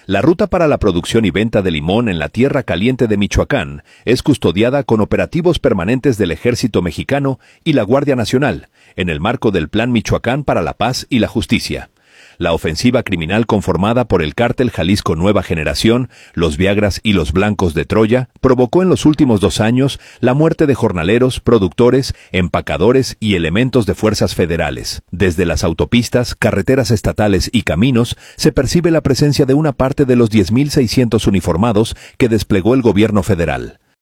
La ruta para la producción y venta de limón en la Tierra Caliente de Michoacán es custodiada con operativos permanentes del Ejército Mexicano y la Guardia Nacional, en el marco del Plan Michoacán para la Paz y la Justicia. La ofensiva criminal conformada por el cártel Jalisco Nueva Generación, los Viagras y los Blancos de Troya provocó en los últimos 2 años la muerte de jornaleros, productores, empacadores y elementos de fuerzas federales. Desde las autopistas, carreteras estatales y caminos se percibe la presencia de una parte de los 10.600 uniformados que desplegó el gobierno federal.